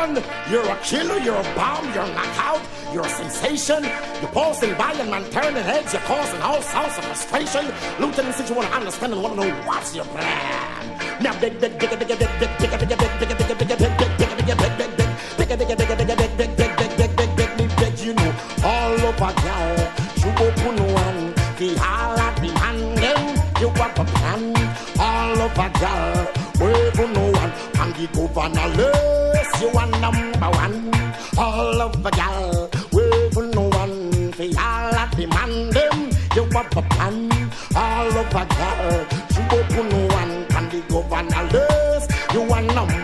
man. You're a killer, you're a bomb, you're a knockout, you're a sensation. You're pulsing by and man turning heads, you're causing all sorts of frustration. Lieutenant, since you want to understand and want to know what's your plan. Now big, big, big, big, big, big, big, big, big, big, big, big, big, big, big, big, you know, all over y'all. You go to no one, the all at the man, you want a plan. All over y'all, where to no one, and the governor list, you want number one. All over y'all, where to no one, the all at the man, you want a plan. All over y'all, you go to no one, and the governor list, you want number